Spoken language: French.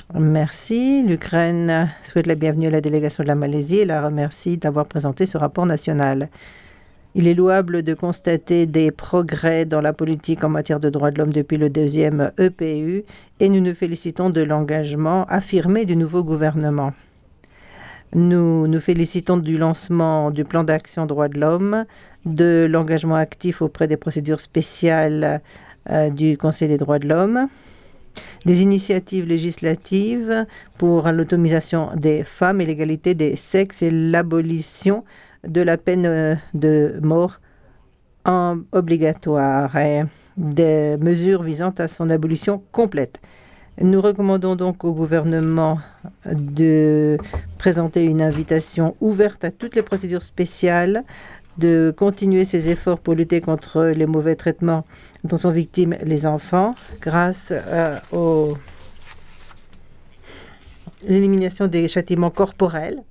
Merci. L'Ukraine souhaite la bienvenue à la délégation de la Malaisie et la remercie d'avoir présenté ce rapport national. Il est louable de constater des progrès dans la politique en matière de droits de l'homme depuis le deuxième EPU et nous nous félicitons de l'engagement affirmé du nouveau gouvernement. Nous nous félicitons du lancement du plan d'action droits de l'homme, de l'engagement actif auprès des procédures spéciales du Conseil des droits de l'homme, des initiatives législatives pour l'autonomisation des femmes et l'égalité des sexes et l'abolition de la peine de mort obligatoire et des mesures visant à son abolition complète. Nous recommandons donc au gouvernement de présenter une invitation ouverte à toutes les procédures spéciales, de continuer ses efforts pour lutter contre les mauvais traitements dont sont victimes les enfants grâce à l'élimination des châtiments corporels